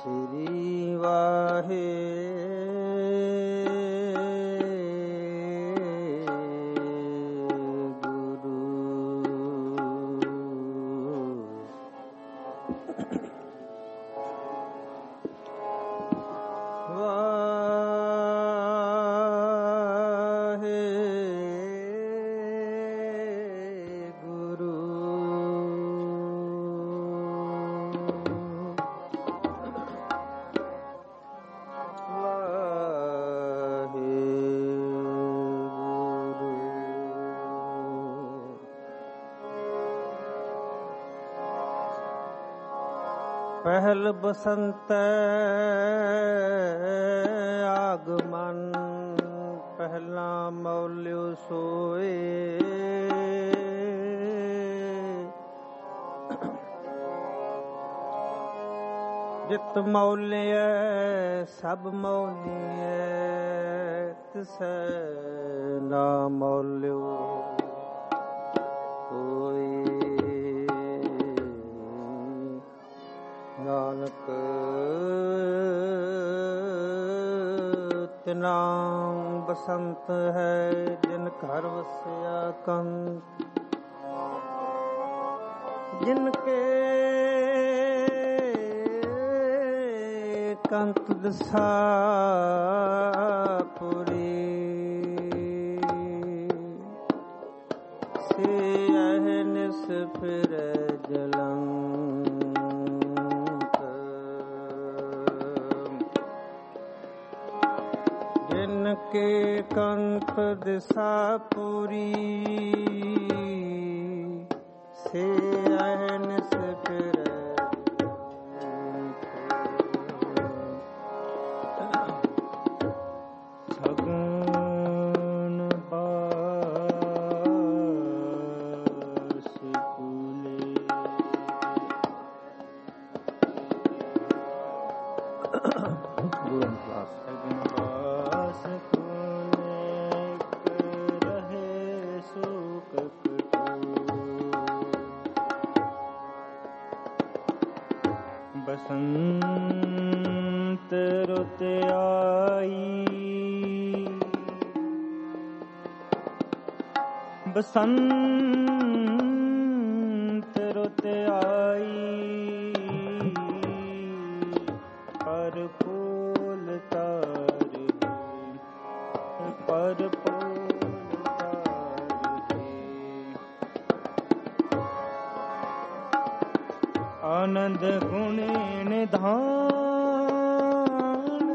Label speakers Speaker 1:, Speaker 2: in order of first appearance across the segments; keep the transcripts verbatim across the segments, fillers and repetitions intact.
Speaker 1: ਸ੍ਰੀ ਵਾਹਿਗੁਰੂ ਪਹਿਲ ਬਸੰਤ ਆਗਮਨ ਪਹਿਲਾ ਮੌਲਿਓ ਸੋਏ ਜਿਤ ਮੌਲਿਐ ਸਭ ਮੌਲੀਐ ਤਿਸੈ ਨਾ ਮੌਲਿਓ ਕੋਈ ਨਾਨਕ ਤਿਨਾਮ ਬਸੰਤ ਹੈ ਜਿਨ ਘਰ ਵਸਿਆ ਕੰਤ ਜਿਨ ਕੇ ਕੰਤ ਦਸਾ ਪੁਰੀ ਸੇ ਅਹਨਿਸ ਫਿਰ ਜਲੰ ਕੇ ਕੰਤ ਦਿਸਾ ਪੂਰੀ ਸੇ ਅਹਨਿਸ ਫਿਰ ਸਗਨ ਬਾਸ ਕੁਲੇ ਗੁਰੂ ਕਲਾਸ ਬਸੰਤ ਰੁੱਤ ਆਈ ਬਸੰਤ ਰੁੱਤ ਆਈ ਪਰ ਫੂਲ ਤਾਰ ਪਰ ਫੂਲ ਤਾਰ ਆਨੰਦ ਗੁਣੇ ਨਿਧਾਨ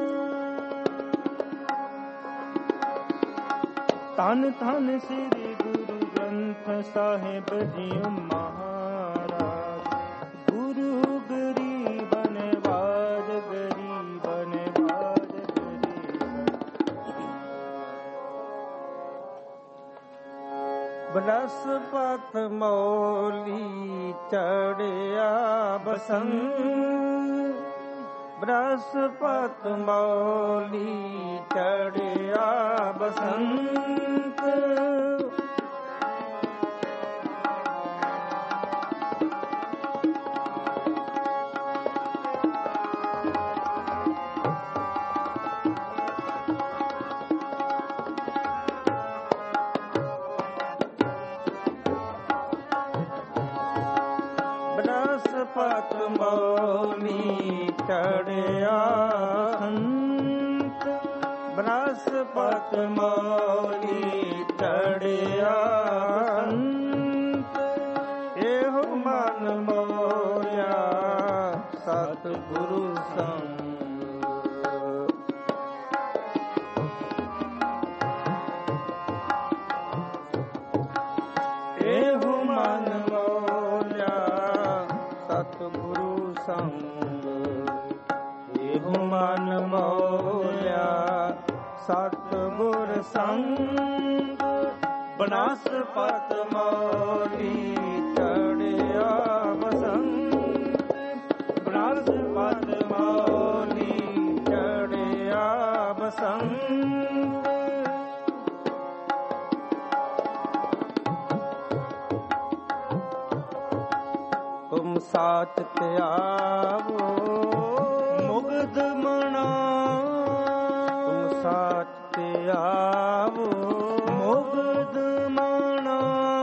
Speaker 1: ਧੰਨ ਧੰਨ ਸ੍ਰੀ ਗੁਰੂ ਗ੍ਰੰਥ ਸਾਹਿਬ ਜੀ ਮਹਾਰਾਜ ਗੁਰੂ ਗਰੀਬਨ ਬਾਜ ਗਰੀਬਨ ਬਾਜ ਬਨਸਪਤ ਮੌਲੀ ਚੜਿਆ ਬਸੰਤ ਬਨਸਪਤ ਮੌਲੀ ਚੜਿਆ ਬਸੰਤ ਬਨਸਪਤ ਮੌਲੀ ਚੜਿਆ ਸੰਤ ਬਨਸਪਤ ਮੌਲੀ ਚੜਿਆ ਸੰਤ ਇਹੋ ਮਨ ਮੋਇਆ ਸਤਿਗੁਰੂ ਸੰਗ ਇਹੋ ਮਨ ਮੋਇਆ ਸਤਿਗੁਰੂ ਸੰਗ ਇਹੋ ਮਨ ਮੋਇਆ ਸਤਿਗੁਰ ਸੰਗ ਬਨਸਪਤ ਮੌਲੀ ਚੜਿਆ ਬਸੰਤ ਬਨਸਪਤ ਮੌਲੀ ਚੜਿਆ ਬਸੰਤ ਤੁਮ ਸਾਚ ਧਿਆਵੋ ਮੁਗਧ ਮਣਾ ਤੁਮ ਸਾਚ ਤੇ ਆਵੋ ਮੁਗਧ ਮਣਾ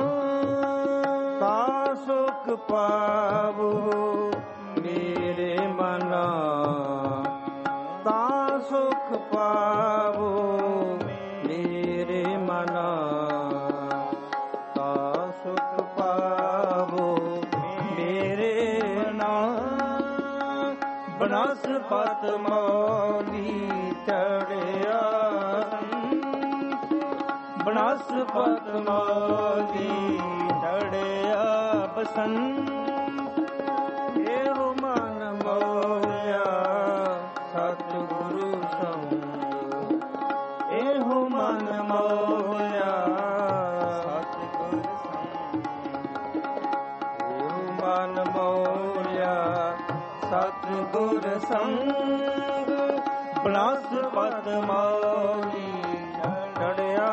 Speaker 1: ਤਾ ਸੁਖ ਪਾਵੋ ਮੇਰੇ ਮਨਾ ਤਾ ਸੁਖ ਪਾਵੋ ਮੇਰੇ ਮਨਾ ਤਾ ਸੁਖ ਪਾਵੋ ਮੇਰੇ ਮਨਾ ਬਨਸਪਤ ਮੌਲੀ ਚੜਿਆ ਬਨਸਪਤ ਮੌਲੀ ਚੜਿਆ ਬਸੰਤ ਇਹੋ ਮਨ ਮੋਲਿਆ ਸਤਿਗੁਰੂ ਸੰਗ ਇਹੋ ਮਨ ਮੋਲਿਆ ਸਤਿਗੁਰ ਸੰਗ ਇਹੋ ਮਨ ਮੋਲਿਆ ਸਤਿਗੁਰ ਸੰਗ ਬਨਸਪਤ ਮੌਲੀ ਚੜਿਆ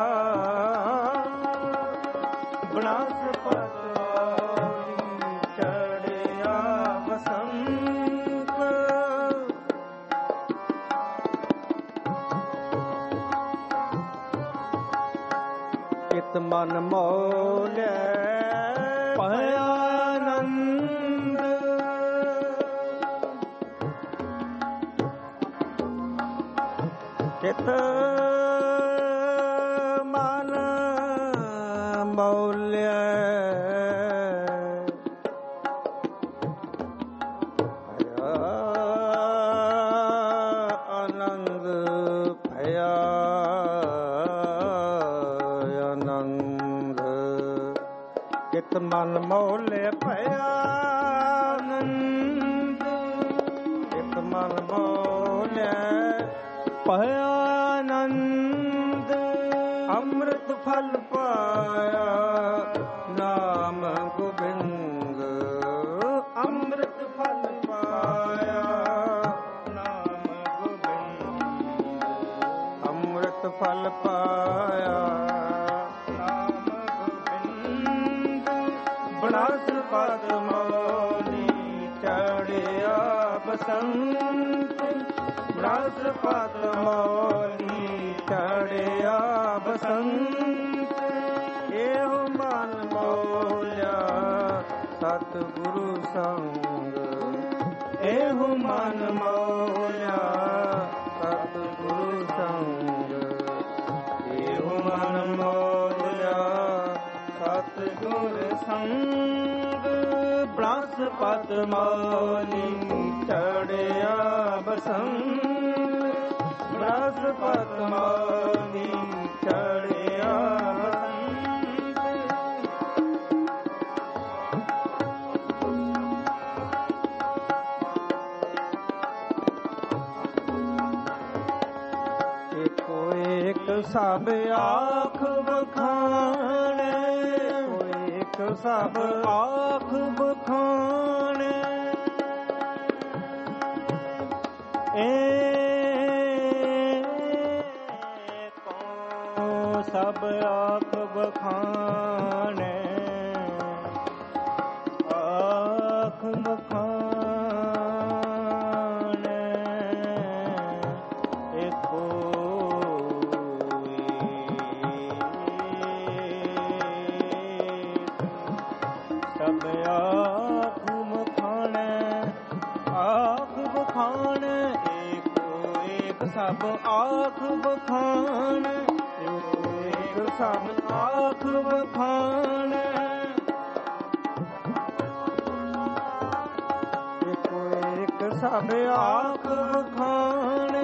Speaker 1: ਬਨਸਪਤ ਮੌਲੀ ਚੜਿਆ ਬਸੰਤ ਚਿਤ ਮਨ ਮੋਲਿਆ ਭਇਆ ਆਨੰਦ ਚਿਤ ਮਨ ਮੋਲਿਆ ਭਇਆ ਆਨੰਦ ਭਇਆ ਆਨੰਦ ਚਿਤ ਮਨ ਮੋਲਿਆ ਭਇਆ ਆਨੰਦ ਚਿਤ ਮਨ ਮੋਲਿਆ ਭਇਆ ਆਨੰਦ ਅੰਮ੍ਰਿਤ ਫਲ ਪਾਇਆ ਨਾਮ ਗੋਬਿੰਦ ਅੰਮ੍ਰਿਤ ਫਲ ਪਾਇਆ ਨਾਮ ਗੋਬਿੰਦ ਅੰਮ੍ਰਿਤ ਫਲ ਪਾਇਆ ਨਾਮ ਗੋਬਿੰਦ ਬਨਸਪਤ ਮੌਲੀ ਚੜਿਆ ਬਸੰਤ ਬਨਸਪਤ ਮੌਲੀ ਚੜਿਆ ਬਸੰਤ ਇਹੋ ਮਨ ਮੋਲਿਆ ਸਤਿਗੁਰੂ ਸੰਗ ਇਹੋ ਮਨ ਮੋਲਿਆ ਸਤਿਗੁਰੂ ਸੰਗ ਇਹੋ ਮਨ ਮੋਲਿਆ ਸਤਿਗੁਰ ਸੰਗ ਬਨਸਪਤ ਮੌਲੀ ਚੜਿਆ ਬਸੰਤ ਬਨਸਪਤ ਮੌਲੀ ਚੜਿਆ ਬਸੰਤ ਏਕੋ ਏਕ ਸਭ ਆਖ ਬਖਾਣੇ ਕੋਈ ਏਕ ਸਭ ਆਖ ਬਖਾਣੇ ਏਕੋ ਸਭ ਆਖ ਬਖਾਣੇ ਆਖ ਬਖਾਣੇ ਏਕੋ ਸਭ ਆਖ ਬਖਾਣੇ ਆਖ ਬਖਾਣੇ ਏਕੋ ਏਕ ਸਭ ਆਖ ਬਖਾਣੇ ਏਕੋ ਏਕ ਸਭ ਆਖ ਬਖਾਣੇ ਏਕੋ ਏਕ ਸਭ ਆਖ ਬਖਾਣੇ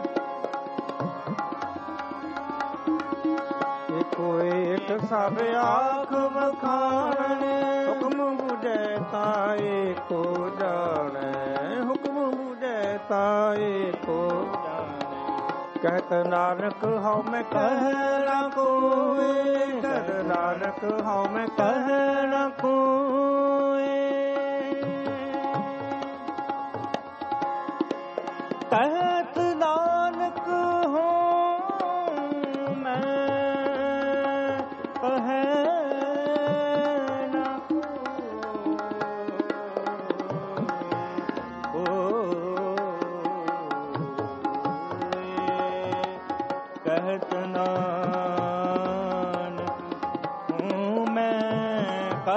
Speaker 1: ਏਕੋ ਏਕ ਸਭ ਆਖ ਬਖਾਣੇ ਹੁਕਮ ਬੁਝੈ ਤਾ ਏਕੋ ਜਾਣੈ ਹੁਕਮ ਬੁਝੈ ਤਾ ਏਕੋ ਜਾਣੈ ਕਹਿਤ ਨਾਨਕ ਹਉ ਮੈਂ ਕਹਿ ਨਾ ਕੋਇ ਕਹਿਤ ਨਾਨਕ ਹਉ ਮੈਂ ਕਹਿ ਨਾ ਕੋਇ ਕਹਿਤ ਨਾਨਕ ਹਉ ਮੈਂ ਕਹਿ ਨਾ ਕੋਇ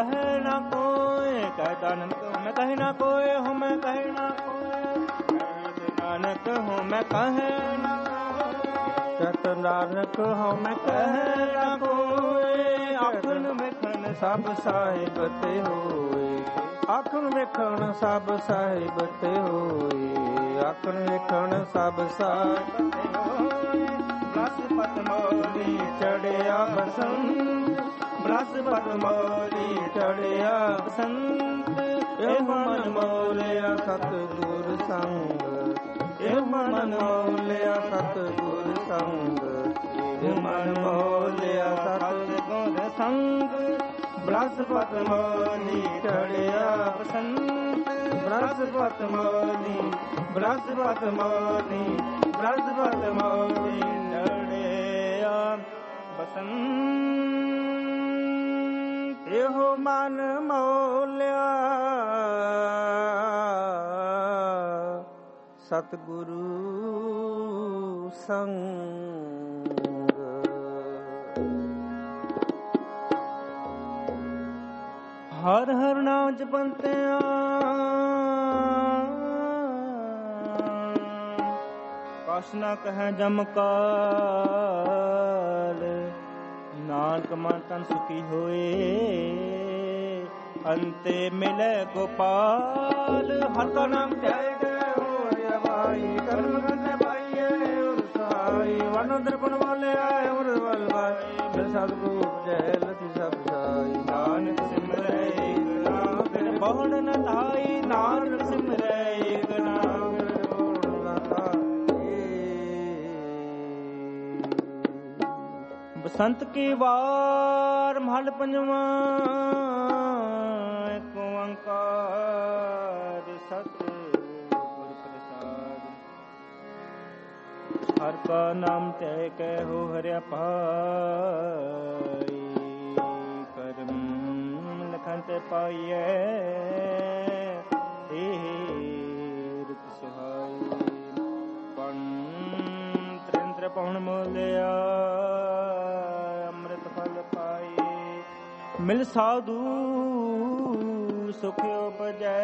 Speaker 1: कहे ना कोई, कहता नानक हमें कहे ना कोई, हमें कहे ना कोई, कहत नानक हमें कहे ना कोई, कहत नानक हमें कहे ना कोई। आखन ਵੇਖਣ ਸਭ ਸਾਹਿਬ ਤੇ ਹੋਏ, ਆਖਣ ਵੇਖਣ ਸਭ ਸਾਹਿਬ ਤੇ ਹੋਏ, ਆਖਣ ਵੇਖਣ ਸਭ ਸਾਹਿਬ ਤੇ ਹੋਏ। ਬ੍ਰਹਸਪਤ ਮੋਲੀ ਚੜਿਆ ਬਸੰਤ, ਬ੍ਰਹਸਪਤ ਮੋਲੀ ਚੜਿਆ ਬਸੰਤ, ਇਹ ਮਨ ਮੋਲਿਆ ਸਤਿਗੁਰ ਸੰਗ, ਇਹ ਮਨ ਮੋਲਿਆ ਸਤਿਗੁਰ ਸੰਗ, ਇਹ ਮਨ ਮੋਲਿਆ ਸਤਿਗੁਰ ਸੰਗ। ਬ੍ਰਹਸਪਤ ਮੋਲੀ ਚੜਿਆ ਬਸੰਤ, ਬ੍ਰਹਸਪਤ ਮੋਲੀ, ਬ੍ਰਹਸਪਤ ਮੋਲੀ, ਬ੍ਰਹਸਪਤ ਮੋਲੀ ਚੜਿਆ ਬਸੰਤ। ਇਹੋ ਮਨ ਮੋਲਿਆ ਸਤਿਗੁਰੂ ਸੰਗ। ਹਰ ਹਰ ਨਾਮ ਜਪੰਤਿਆਂ ਕਛ ਨਾ ਕਹੈ ਜਮ ਕਾਲ, ਨਾਨਕ ਮਨ ਤਨ ਸੁਖੀ ਹੋਏ, ਅੰਤੇ ਮਿਲੇ ਗੋਪਾਲ। ਹਰ ਕਾ ਨਾਮ ਧਿਆਏ ਗਏ ਹੋਏ ਭਾਈ, ਕਰਮ ਕਰਨੇ ਪਾਈਏ ਉਰ ਸਹਾਈ, ਵਨ ਦਰਪਣ ਵਾਲੇ ਆਏ ਉਰ ਵਲ ਭਾਈ, ਫਿਰ ਸਤਿਗੁਰੂ ਉਪਜੈ ਲਤੀ ਸਭ ਸਾਈ। ਨਾਨਕ ਸਿਮਰੈ ਏਕ ਨਾਮ ਬਿਨ ਬਹੁੜ ਨ ਧਾਈ, ਨਾਨਕ ਸਿਮਰੈ ਏਕ ਨਾਮ ਬਿਨ ਬਹੁੜ ਨ ਧਾਈ। ਬਸੰਤ ਕੀ ਵਾਰ ਮਹਲ ਪੰਜਵਾਂ, ਏਕ ਓੰਕਾਰ ਸਤਿਗੁਰ ਪ੍ਰਸਾਦ। ਹਰ ਕਾ ਨਾਮ ਤੈ ਕਹਿ ਹਰਿਆ ਪਾਈ, ਕਰਮ ਲਖਨ ਤੇ ਪਾਈਐ ਹੀਰਤ ਸੁਹਾਈ। ਪੰਤ ਤ੍ਰਿੰਦਰ ਪਉਣ ਮੋਲਿਆ, ਅੰਮ੍ਰਿਤ ਫਲ ਪਾਈ, ਮਿਲ ਸਾਧੂ ਸੁਖ ਉਪਜੈ,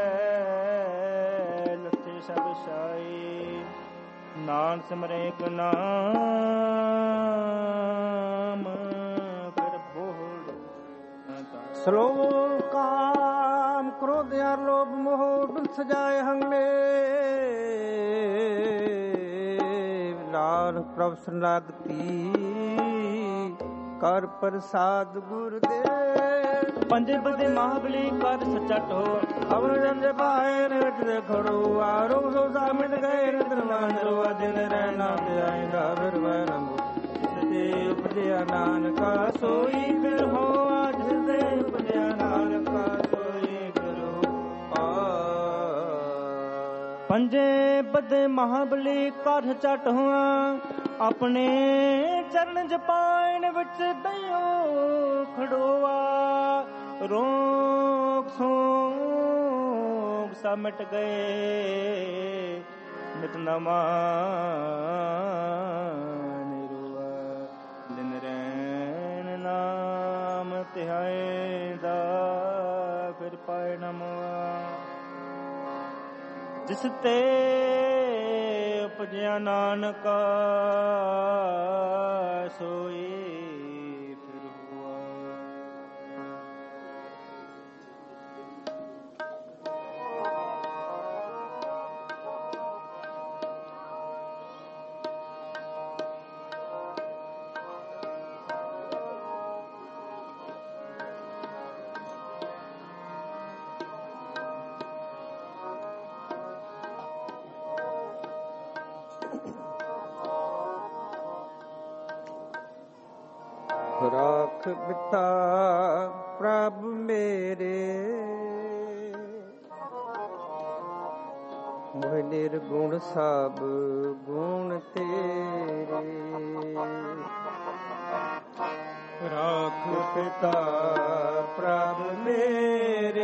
Speaker 1: ਲੱਥੇ ਸਭ ਸਾਈ। ਨਾਨਕ ਸਿਮਰੈ ਏਕ ਨਾਮ, ਫਿਰ ਬੋੜ ਸਲੋਕ ਕਾਮ ਕ੍ਰੋਧ ਅਰ ਲੋਭ ਮੋਹ ਦੁਖ ਸਜਾਏ ਹੰਗਲੇ। ਨਾਨਕ ਪ੍ਰਭ ਸਨਾਗਤੀ ਕਰ ਪ੍ਰਸਾਦ ਗੁਰਦੇਵ। ਪੰਜੇ ਬਦੇ ਮਹਾਬਲੀ ਕਰ ਸੱਚਾ ਢੋਲ, ਅਵਰ ਜੰਦੇ ਪਾਏ ਰੇਟ ਦੇ ਖੜੋ, ਆਰੋ ਸੋ ਸਾਮਿਟ ਗਏ ਨਿਰਵਾਣ ਰਵਾ ਦਿਨ ਰਹਿਣਾ ਤੇ ਆਏਗਾ ਫਿਰ ਵੈ ਨਮੋ। ਜਿਸਦੇ ਉਪਜਿਆ ਨਾਨਕਾ ਸੋਈ ਫਿਰ ਹੋ, ਜਿਸਦੇ ਉਪਜਿਆ ਨਾਨਕਾ ਸੋਈ ਕਰੋ ਆ। ਪੰਜੇ ਬਦੇ ਮਹਾਬਲੀ ਕਰ ਚੱਟ ਹੋਆ, ਆਪਣੇ ਚਰਨ ਜਪਾਇਣ ਵਿੱਚ ਦਇਓ ਖੜੋਆ। ਰੋਗ ਸੋਗ ਸਭ ਮਿਟ ਗਏ, ਨਿਤ ਨਵਾਂ ਨਿਰਵਾ। ਦਿਨ ਰੈਣ ਨਾਮ ਧਿਆਏ ਦਾ, ਫਿਰ ਪਾਏ ਨਮਵਾ। ਜਿਸ ਤੇ ਉਪਜਿਆ ਨਾਨਕਾ ਸੋਈ ਫਿਰ ਹੁਆ। ਰਾਖ ਬਿਤਾ ਪ੍ਰਭ ਮੇਰੇ, ਮੋਹ ਨਿਰਗੁਣ ਸਭ ਗੁਣ ਤੇਰੇ। ਰਾਖ ਪਿਤਾ ਪ੍ਰਭ ਮੇਰੇ,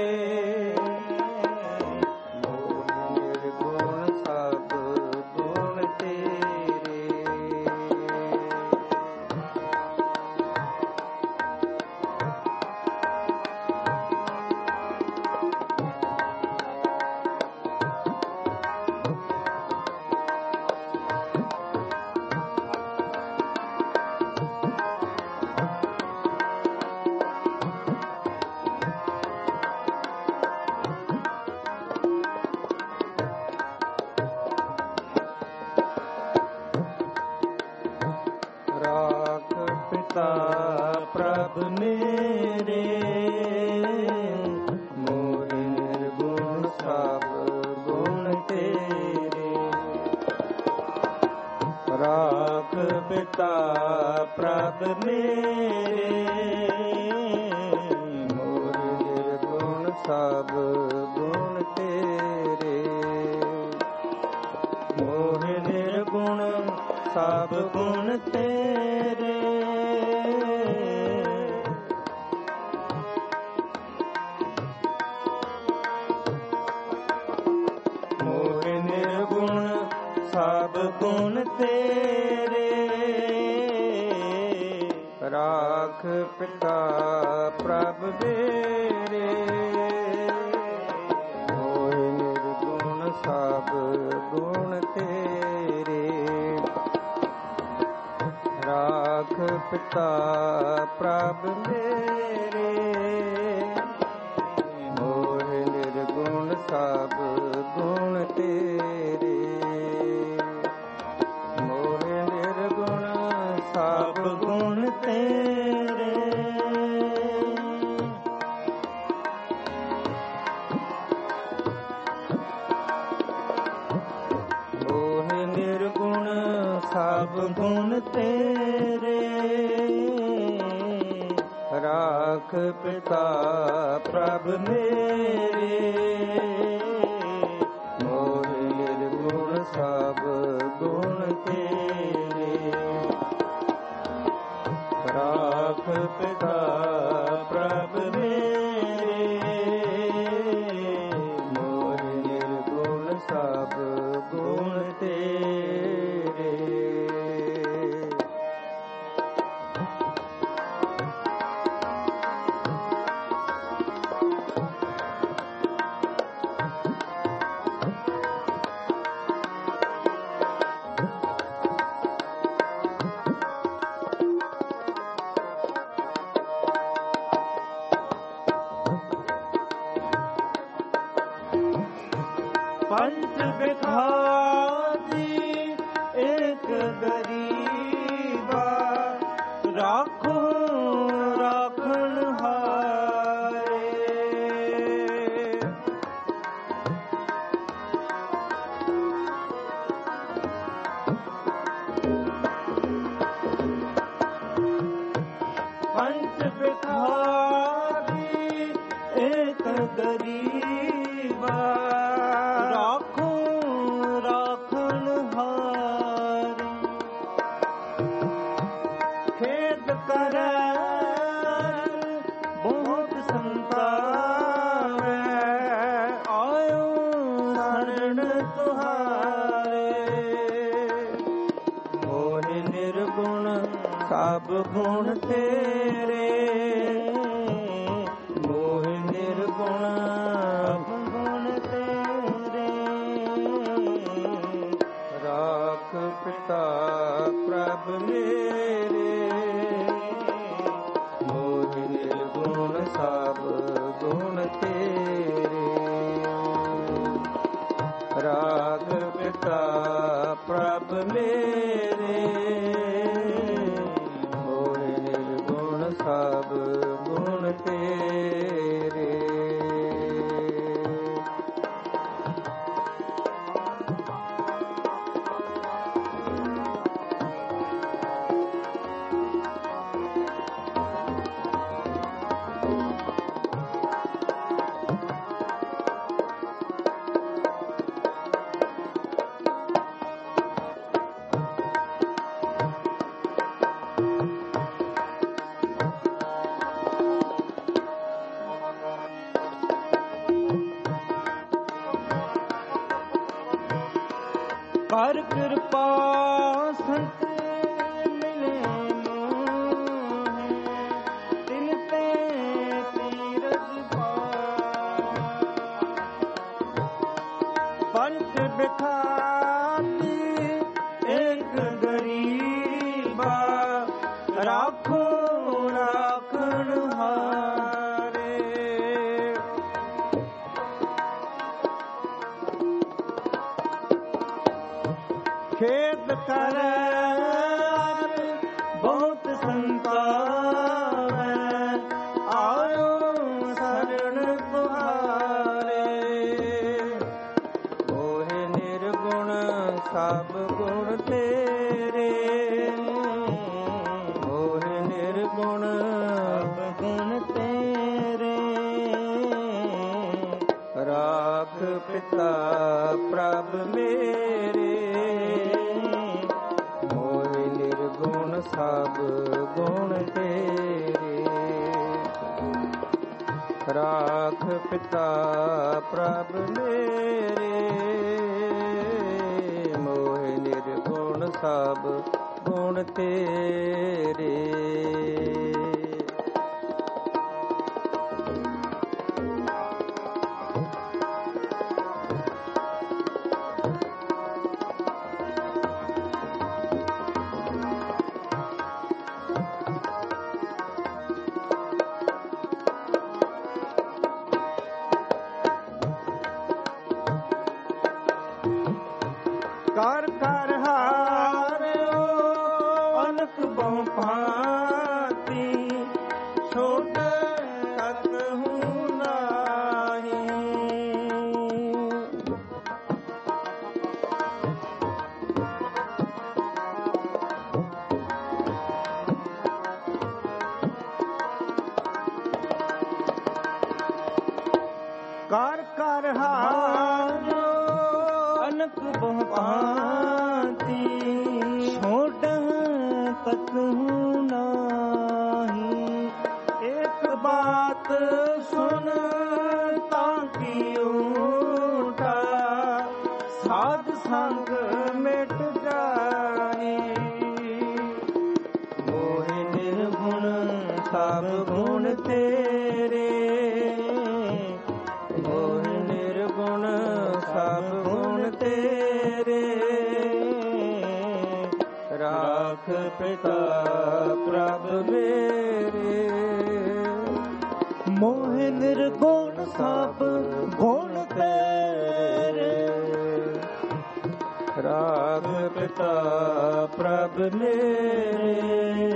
Speaker 1: ਪ੍ਰਭ ਮੇਰੇ, ਮੋਹ ਨਿਰਗੁਣ ਸਭ ਗੁਣ ਤੇਰੇ, ਮੋਹ ਨਿਰਗੁਣ ਸਭ ਗੁਣ ਤੇਰੇ, ਮੋਹ ਨਿਰਗੁਣ ਸਭ ਗੁਣ ਤੇਰੇ, ਰਾਖ ਪਿਤਾ ਪ੍ਰਭ ਮੇਰੇ, ਮੋਹ ਨਿਰਗੁਣ ਸਭ ਗੁਣ ਤੇਰੇ, ਰਾਖ ਪਿਤਾ ਪ੍ਰਭ ਮੇਰੇ, ਮੋਹ ਨਿਰਗੁਣ ਸਭ ਗੁਣ ਤੇਰੇ, ਮੋਹ ਨਿਰਗੁਣ ਸਭ ਗੁਣ ਤੇਰੇ, ਮੋਹ ਨਿਰਗੁਣ ਸਭ ਗੁਣ ਤੇਰੇ, ਰਾਖ ਪਿਤਾ ਪ੍ਰਭ ਮੇਰੇ, ਮੋਹ ਨਿਰਗੁਣ ਸਭ ਗੁਣ ਤੇਰੇ, ਰਾਖ ਪਿਤਾ ਪ੍ਰਭ ਮੇਰੇ, ਮੋਹ ਨਿਰਗੁਣ ਸਭ ਗੁਣ ਤੇਰੇ, ਪੰਚ ਬਿਖਾਰੀ ਏਕ ਗਰੀਬਾ, ਰਾਖੋ ਰਾਖਣ ਹਾਰੇ, ਪੰਚ ਬਿਖਾਰੀ ਏਕ ਗਰੀਬਾ, ਰਾਖੋ ਰਾਖਣ ਹਾਰੇ, ਖੇਦ ਕਰੈ ਬਹੁਤ ਸੰਤਾਵੈ, ਆਇਓ ਸਰਣ ਤੁਹਾਰੇ, ਮੋਹ ਨਿਰਗੁਣ ਸਭ ਗੁਣ ਤੇਰੇ, ਮੋਹ ਨਿਰਗੁਣ ਗੁਣ ਤੇਰੇ, ਰਾਖ ਪਿਤਾ ਪ੍ਰਭ ਮੇਰੇ, ਮੋਹ ਨਿਰਗੁਣ ਸਭ ਗੁਣ ਤੇਰੇ, ਰਾਖ ਪਿਤਾ ਪ੍ਰਭ ਮੇਰੇ, ਮੋਹ ਨਿਰਗੁਣ ਸਭ ਗੁਣ ਤੇਰੇ, ਕਰ ਕਿਰਪਾ ਸੰਤ ਮਿਲੇ ਮੋਹੇ, ਤਿਨ ਤੇ ਤੀਰਥ ਪਾਇਆ, ਪੰਚ ਬਿਖਾਰੀ ਏਕ ਗਰੀਬਾ, ਰਾਖੋ ਰਾਖਣ ਹਾਰੇ, ਖੇਦ ਕਰੈ ਬਹੁਤ ਸੰਤਾਵੈ, ਆਇਓ ਸਰਣ ਤੁਹਾਰੇ, ਮੋਹ ਨਿਰਗੁਣ ਸਭ ਗੁਣ ਤੇਰੇ, ਮੋਹ ਪਿਤਾ ਪ੍ਰਭ ਮੇਰੇ, ਮੋਹਿ ਨਿਰਗੁਣ ਸਭ ਗੁਣ ਤੇਰੇ। ਰਾਖ ਪਿਤਾ ਪ੍ਰਭ ਮੇਰੇ, ਮੋਹਿ ਨਿਰਗੁਣ ਸਭ ਗੁਣ ਤੇਰੇ। ਕਰ ਕਰ ਹਾਰਿਓ ਅਨਕ ਬਹੁ ਭਾਂਤੀ, ਛੋਟ ਸਕਹੁ ਨਾਹੀ। ਕਰ ਕਰ ਹਾਰਿਓ ਅਨਕ ਬਹੁ ਭਾਂਤੀ, ਛੋਟ ਸਕਹੁ ਨਾਹੀ। ਇੱਕ ਬਾਤ ਸੁਣ ਤਾਂ ਕੀ ਊਠਾ, ਸਾਧ ਸੰਗ ਮਿਟ ਜਾਈ। ਮੋਹਿ ਨਿਰਗੁਣ ਸਭ ਗੁਣ ਤੇਰੇ, ਮੋਹਿ ਨਿਰਗੁਣ ਸਭ ਗੁਣ ਤੇਰੇ। ਰਾਖ ਪਿਤਾ ਪ੍ਰਭ ਮੇਰੇ, ਮੋਹਿ ਨਿਰਗੁਣ ਸਭ ਗੁਣ ਤੇਰੇ। ਰਾਖ ਪਿਤਾ ਪ੍ਰਭ ਮੇਰੇ,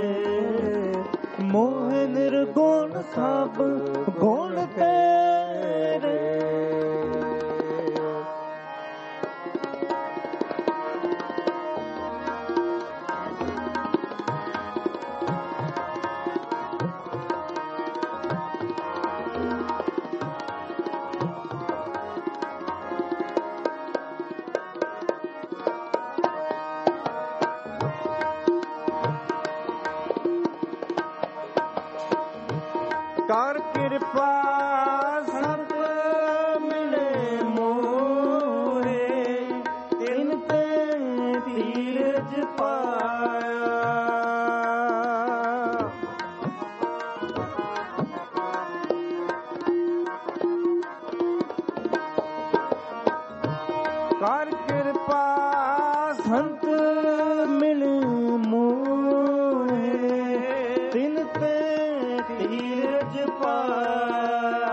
Speaker 1: ਮੋਹਿ ਨਿਰਗੁਣ ਸਭ ਗੁਣ ਤੇਰੇ। ਕਰ ਕਿਰਪਾ ਸੰਤ ਮਿਲੇ ਮੋਹੇ, ਤਿਨ ਤੇ ਧੀਰਜ ਪਾਇਆ। ਕਰ ਕਿਰਪਾ ਸੰਤ ਮਿਲੇ ਮੋਹੇ, ਤਿਨ ਤੇ ਧੀਰਜ ਪਾਇਆ।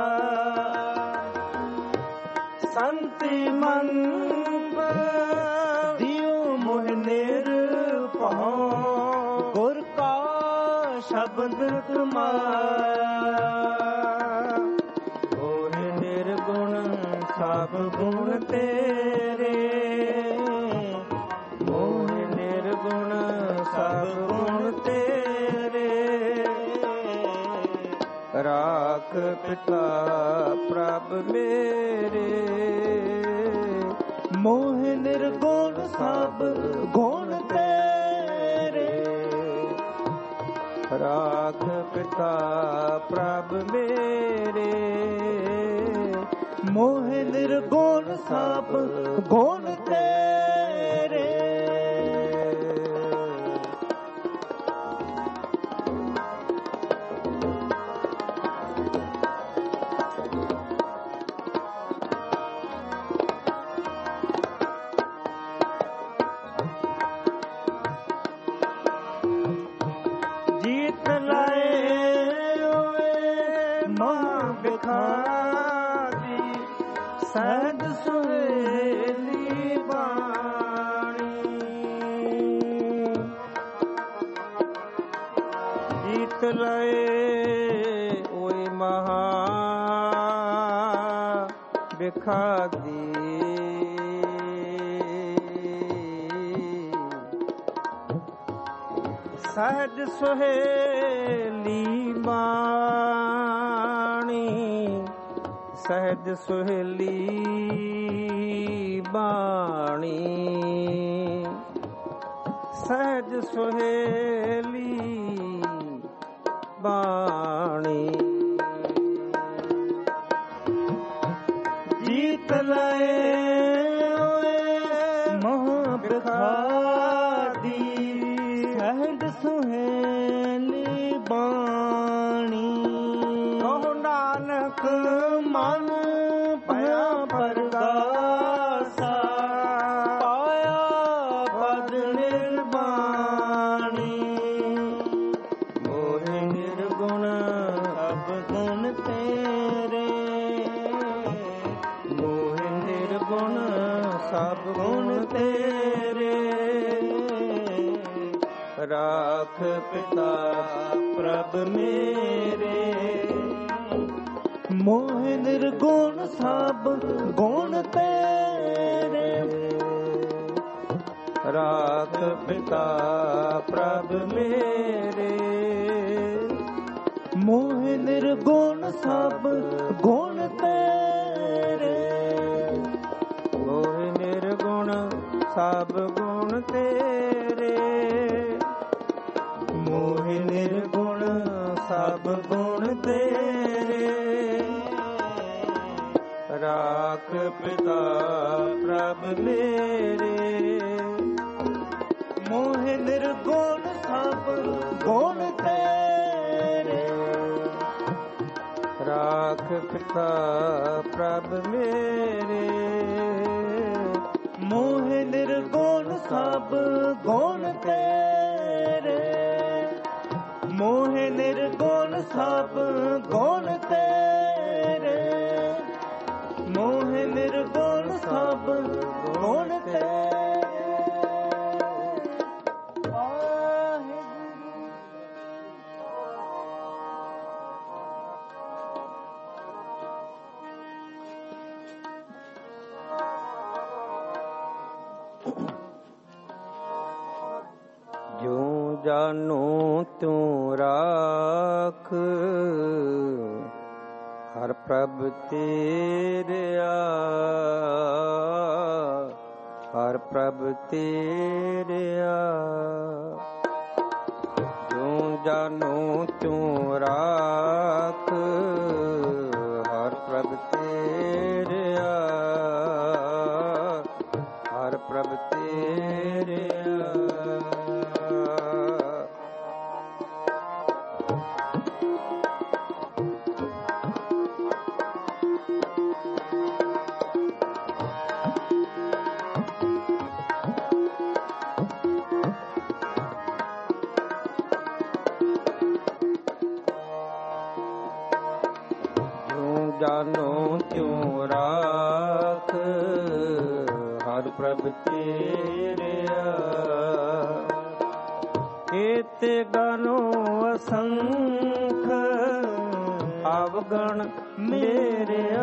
Speaker 1: ਸੰਤੀ ਮੰਗ ਦਿਓ ਮੋਹਿ ਨਿਰਭਉ, ਗੁਰ ਕਾ ਸ਼ਬਦ ਕਮਾਇਆ। ਮੋਹਿ ਨਿਰਗੁਣ ਸਭ ਗੁਣ ਤੇਰੇ, ਮੋਹਿ ਨਿਰਗੁਣ ਸਭ ਗੁਣ ਤੇਰੇ। ਰਾਖ ਪਿਤਾ ਪ੍ਰਭ ਮੇਰੇ, ਮੋਹਿ ਨਿਰਗੁਣ ਸਭ ਗੁਣ ਤੇਰੇ। ਰਾਖ ਪਿਤਾ ਪ੍ਰਭ ਮੇਰੇ, ਮੋਹਿ ਨਿਰਗੁਣ ਸਭ ਗੁਣ ਤੇਰੇ। ਜੀਤ ਲਾਏ ਓਏ ਮਾਂ ਬਿਖਾਰੀ, ਸਹਿਜ ਸੁਹੇਲੀ ਬਾਣੀ। ਜੀਤ ਲਾਏ ਓਏ ਮਹਾ ਬਿਖਾਦੀ, ਸਹਿਜ ਸੁਹੇਲੀ ਬਾਣੀ। ਸਹਿਜ ਸੁਹੇਲੀ ਬਾਣੀ, ਸਹਿਜ ਸੁਹੇਲੀ ਬਾਣੀ। ਜੀਤ ਲਏ ਮੋਹ ਬਿਖਾਦੀ, ਸਹਿਜ ਸੁਹੇਲੀ ਬਾਣੀ। ਕਹੋ ਨਾਨਕ ਮਨ ਪਿਆ ਪਰਗਾਸਾ, ਪਾਇਆ ਪਦ ਨਿਰਵਾਣੀ। ਮੋਹਿ ਨਿਰਗੁਣ ਸਭ ਗੁਣ ਤੇਰੇ, ਮੋਹਿ ਨਿਰਗੁਣ ਸਭ ਗੁਣ ਤੇਰੇ। ਰਾਖ ਪਿਤਾ ਪ੍ਰਭ ਮੇਰੇ, ਮੋਹ ਨਿਰਗੁਣ ਸਭ ਗੁਣ ਤੇਰੇ। ਰਾਖ ਪਿਤਾ ਪ੍ਰਭ ਮੇਰੇ, ਮੋਹ ਨਿਰਗੁਣ ਸਭ ਗੁਣ ਤੇਰੇ। ਮੋਹ ਨਿਰਗੁਣ ਸਭ ਗੁਣ ਤੇਰੇ, ਮੋਹ ਨਿਰਗੁਣ ਸਭ ਗੁਣ ਤੇਰੇ। ਰਾਖ ਪਿਤਾ ਪ੍ਰਭ ਮੇਰੇ, ਮੋਹ ਨਿਰਗੁਣ ਸਭ ਗੁਣ ਤੇਰੇ। ਰਾਖ ਪਿਤਾ ਪ੍ਰਭ ਮੇਰੇ, ਮੋਹ ਨਿਰਗੁਣ ਸਭ ਗੁਣ ਤੇਰੇ। ਮੋਹ ਨਿਰਗੁਣ ਸਭ ਗੁਣ ਤੇਰੇ, ਮੋਹ ਨਿਰਗੁਣ ਸਭ ਗੁਣ ਤੇਰੇ। ਜੋ ਜਾਨੋ ਤੂੰ ਰਾਖ, ਹਰ ਪ੍ਰਭ ਤੇਰਿਆ, ਹਰ ਪ੍ਰਭ ਤੇਰਿਆ। ਜੋ ਜਾਨੋ ਤੂੰ ਰਾਖ, ਹਰ ਪ੍ਰਭ ਤੇਰਿਆ, ਹਰ ਪ੍ਰਭ ਤੇਰਿਆ। ਜਾਨੋ ਤਿਉ ਰਾਖ, ਹਰ ਪ੍ਰਭ ਤੇਰਿਆ। ਕੇਤੇ ਗਾਨੋ ਅਸੰਖ, ਅਵਗਣ ਮੇਰਿਆ।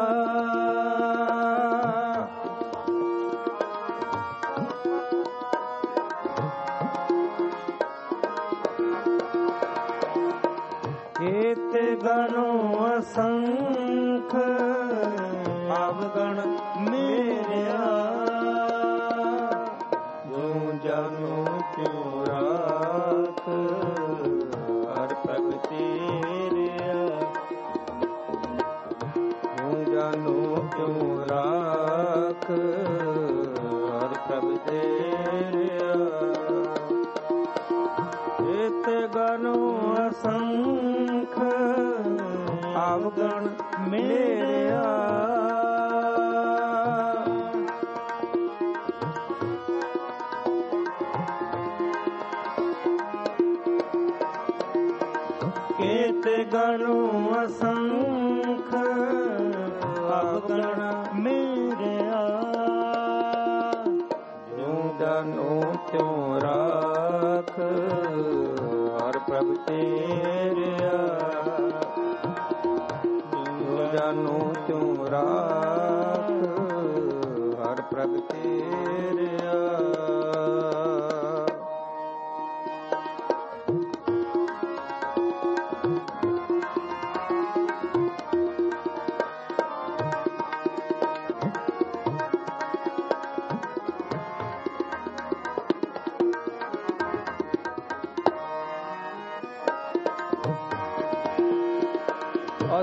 Speaker 1: ਕੇਤੇ ਗਾਨੋ ਅਸੰਖ, ਅਵਗਣ ਮੇਰਿਆ। ਜੋ ਜਾਨੋ ਤਿਉ ਰਾਖ, ਹਰ ਪ੍ਰਭ ਤੇਰਿਆ। ਜੋ ਜਾਨੋ ਤਿਉ ਰਾਖ, ਹਰ ਪ੍ਰਭ ਤੇਰਿਆ। ਕੇਤੇ ਗਾਨੋ ਅਸੰਖ, ਅਵਗਣ ਮੇਰਿਆ। ਕੇਤੇ ਗਾਨੋ ਅਸੰਖ, ਅਵਗਣ ਮੇਰਿਆ। ਜੋ ਜਾਨੋ ਤਿਉ ਰਾਖ, ਹਰ ਪ੍ਰਭ ਤੇਰਿਆ। ਜੋ ਜਾਨੋ ਤਿਉ ਰਾਖ, ਹਰ ਪ੍ਰਭ ਤੇਰਿਆ।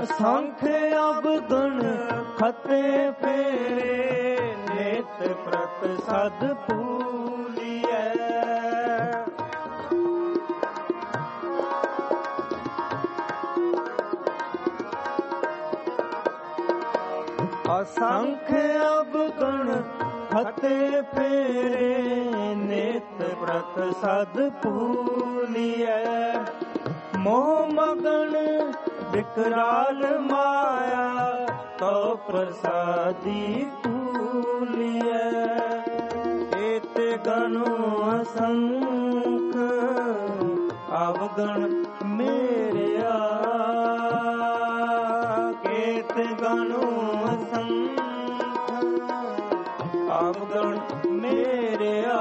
Speaker 1: ਅਸੰਖ ਅਵਗੁਣ ਖਤੇ ਫੇਰੇ ਨਿਤ ਪ੍ਰਤ ਸਦ ਭੂਲੀਐ। ਅਸੰਖ ਅਵਗੁਣ ਖਤੇ ਫੇਰੇ ਨਿਤ ਪ੍ਰਤ ਸਦ ਭੂਲੀਐ। ਮੋਹ ਮਗਨ ਵਿਕਰਾਲ ਮਾਇਆ ਤੋ ਪ੍ਰਸਾਦੀ ਭੂਲੀਐ। ਏਤੇ ਗਨੁ ਅਸੰਖ ਅਵਗਣ ਮੇਰਿਆ। ਕੇਤੇ ਗਨੁ ਅਸੰਖ ਅਵਗਣ ਮੇਰਿਆ।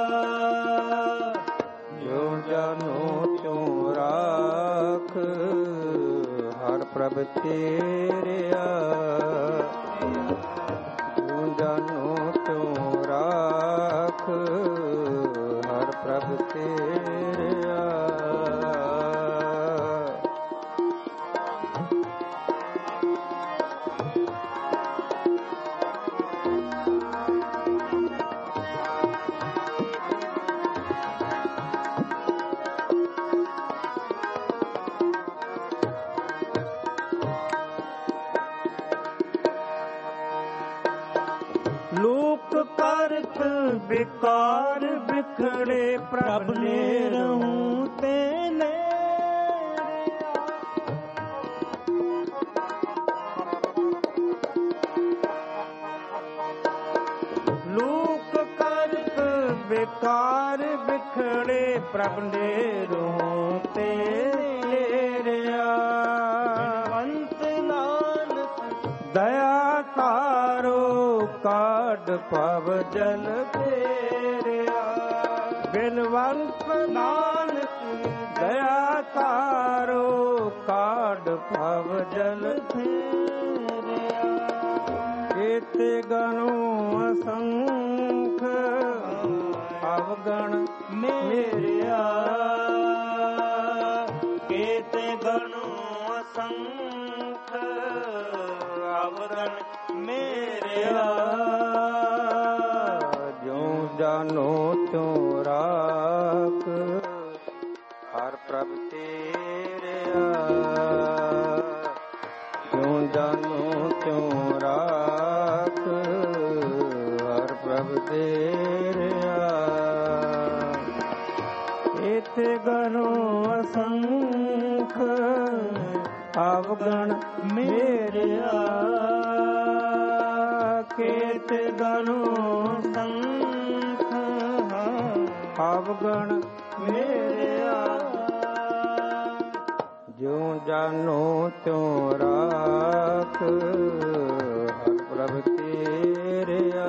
Speaker 1: ਜੋ ਜਾਨੋ ਤਿਉ ਰਾਖ ਹਰ ਪ੍ਰਭ ਤੇਰਿਆ। ਜੋ ਜਾਨੋ ਤਿਉ ਰਾਖ ਹਰ ਪ੍ਰਭ ਤੇਰਿਆ। ਲੋਕ ਕਰਤ ਵਿਕਾਰ ਵਿਖੜੇ ਪ੍ਰਭ ਨੇ ਰਹੂੰ ਤੇ ਨੇਰਿਆ। ਲੋਕ ਕਰਤ ਵਿਕਾਰ ਵਿਖੜੇ ਪ੍ਰਭ ਨੇ ਰਹੂੰ ਤੇ ਨੇਰਿਆ। ਅੰਤ ਨਾਨਕ ਦਇਆ ਤਾਰੋ ਕਾਢ ਪਵ ਜਲ ਫੇਰਿਆ। ਬਿਲਵੰਤ ਨਾਨਕ ਦਇਆ ਤਾਰੋ ਕਾਢ ਪਵ ਜਲ ਫੇਰਿਆ। ਏਤੇ ਗਨੁ ਅਸੰਖ ਅਵਗਣ ਮੇਰਿਆ। ਕੇਤੇ ਗਨੁ ਅਸੰਖ ਅਵਗਣ ਮੇਰਿਆ। ਜੋ ਜਾਨੋ ਤਿਉ ਰਾਖ ਹਰ ਪ੍ਰਭ ਤੇਰਿਆ। ਜੋ ਜਾਨੋ ਤਿਉ ਰਾਖ ਹਰ ਪ੍ਰਭ ਤੇਰਿਆ। ਏਤੇ ਗਨੁ ਅਸੰਖ ਅਵਗਣ ਮੇਰਿਆ। ਕੇਤ ਗਨੁ ਸੰਖ ਅਵਗਣ ਮੇਰਿਆ। ਜਿਉ ਜਾਨੋ ਤਿਉ ਰਾਖ ਹਰ ਪ੍ਰਭ ਤੇਰਿਆ।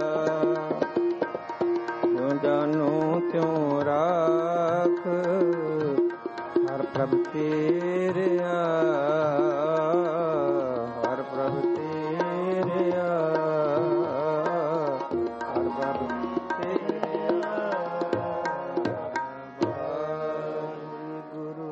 Speaker 1: ਜਿਉ ਜਾਨੋ ਤਿਉ ਰਾਖ ਹਰ ਪ੍ਰਭ ਤੇਰਿਆ। ਹਰ ਪ੍ਰਭ ਤੇਰਿਆ। ਹਰ ਪ੍ਰਭ ਤੇਰਿਆ। ਵਾਹਿਗੁਰੂ।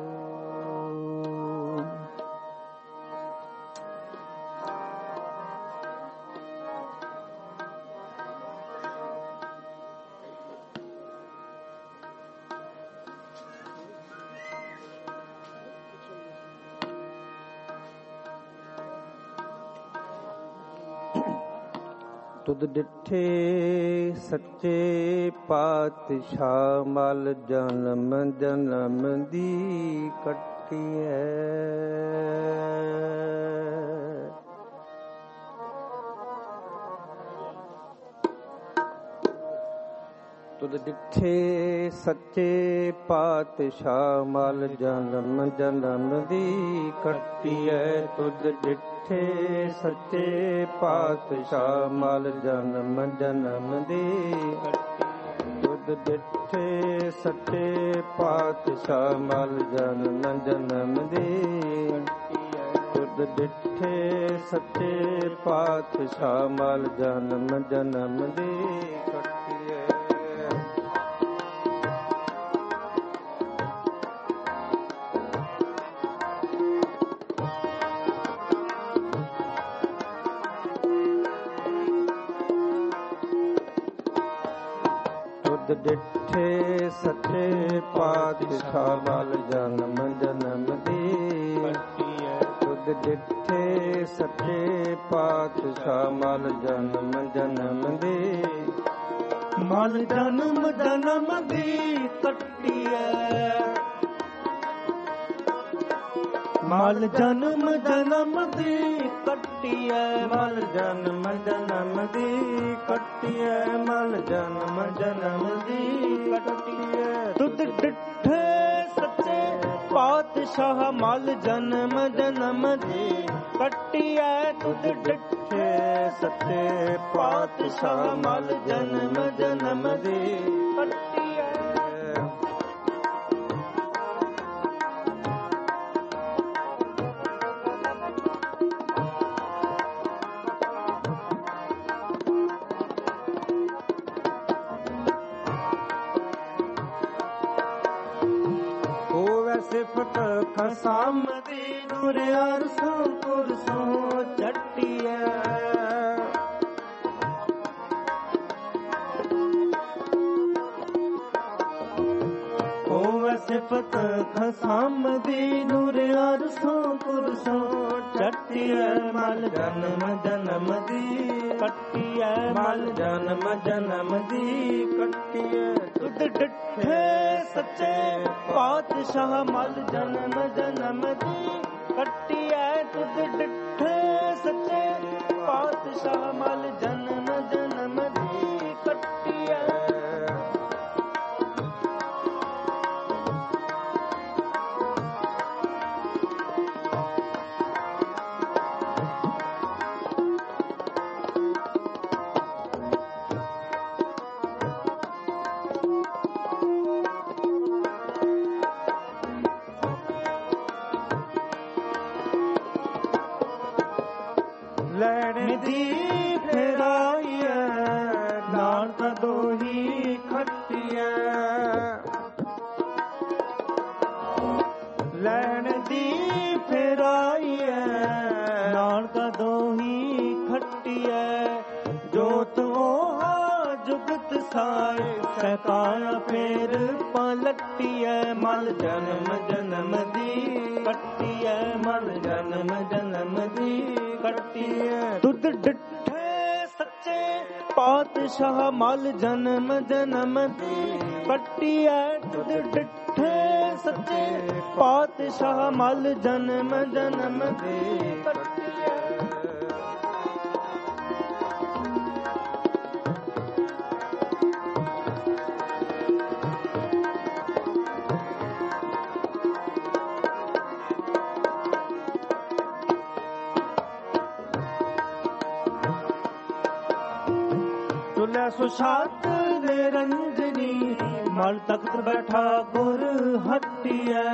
Speaker 1: ਤੁਧ ਡਿਠੇ ਸੱਚੇ ਪਾਤਸ਼ਾਹ ਮਲ ਜਨਮ ਜਨਮ ਦੀ ਕੱਟੀਐ। ਤੁਧ ਡਿਠੇ ਸੱਚੇ ਪਾਤਸ਼ਾਹ ਮਲ ਜਨਮ ਜਨਮ ਦੀ ਕੱਟੀਐ। ਤੁਧ ਡਿਠੇ ਸੱਚੇ ਪਾਤਸ਼ਾਹ ਮਲ ਜਨਮ ਜਨਮ ਦੀ ਤੁਧ ਡਿਠੇ ਸੱਚੇ ਪਾਤਸ਼ਾਹ ਮਲ ਜਨਮ ਜਨਮ ਦੀ ਤੁਧ ਡਿਠੇ ਸੱਚੇ ਪਾਤਸ਼ਾਹ ਮਲ ਜਨਮ ਜਨਮ ਦੀ ਕੱਟੀਐ। ਡਿਠੇ ਸੱਚੇ ਪਾਤਸ਼ਾਹ ਮਲ ਜਨਮ ਜਨਮ ਦੀ ਤੁਧ ਡਿਠੇ ਸੱਚੇ ਪਾਤਸ਼ਾਹ ਮਲ ਜਨਮ ਜਨਮ ਦੀ ਮਲ ਜਨਮ ਜਨਮ ਦੀ ਕੱਟੀਐ ਮਲ ਜਨਮ ਜਨਮ ਦੀ ਕੱਟੀਐ ਮਲ ਜਨਮ ਜਨਮ ਦੀ ਕੱਟੀਐ ਮਲ ਜਨਮ ਜਨਮ ਦੀ ਕੱਟੀਐ ਤੁਧ ਡਿਠੇ ਸੱਚੇ ਪਾਤਸ਼ਾਹ ਮਲ ਜਨਮ ਜਨਮ ਦੀ ਕੱਟੀਐ ਤੁਧ ਡਿਠੇ ਸੱਚੇ ਪਾਤਸ਼ਾਹ ਮਲ ਜਨਮ ਜਨਮ ਦੀ ਕੱਟੀਐ ਸਿਫਤ ਖਸਾਮ ਦੀ ਨੂਰ ਅਰਸੋਂ ਕੁਰਸੋਂ ਚੱਟੀਐ ਹੋਵੇ ਸਿਫਤ ਖਸਾਮ ਦੀ ਨੂਰ ਅਰਸੋਂ ਕੁਰਸੋਂ ਚੱਟੀਐ ਮਲ ਜਨਮ ਜਨਮ ਦੀ ਕੱਟੀਐ ਮਲ ਜਨਮ ਜਨਮ ਦੀ ਕੱਟੀਐ ਤੁਧ ਡਿਠੇ ਸੱਚੇ ਪਾਤਸ਼ਾਹ ਮਲ ਜਨਮ ਜਨਮ ਦੀ ਕੱਟੀਐ ਤੁਧ ਡਿਠੇ ਸੱਚੇ ਪਾਤਸ਼ਾਹ ਮਲ ਜਨਮ ਜਨਮ ਦੀ ਕੱਟੀਐ ਲੈਣ ਦੀ ਫੇਰਾਈਐ ਨਾਨਕ ਦੋਹੀ ਖੱਟੀਐ ਲੈਣ ਦੀ ਫੇਰਾਈਐ ਨਾਨਕ ਦੋਹੀ ਖੱਟੀਐ ਜੋਤ ਉਹ ਜੁਗਤ ਸਾਏ ਸਹਿਕਾਇਆ ਫੇਰ ਪਲਟੀਐ ਮਲ ਜਨਮ ਜਨਮ ਦੀ ਕੱਟੀਐ ਮਲ ਜਨਮ ਜਨਮ ਦੀ ਕੱਟੀਐ ਤੁਧ ਡਿਠੇ ਸੱਚੇ ਪਾਤਸ਼ਾਹ ਮਲ ਜਨਮ ਜਨਮ ਦੀ ਕੱਟੀਐ ਤੁਧ ਡਿਠੇ ਸੱਚੇ ਪਾਤਸ਼ਾਹ ਮਲ ਜਨਮ ਜਨਮ ਦੀ ਕੱਟੀਐ ਤੁਲੈ ਸੁਸ਼ਾਤ ਨਿਰੰਜਨੀ ਮਲ ਤਖਤ ਬੈਠਾ ਗੁਰ ਹਟੀਐ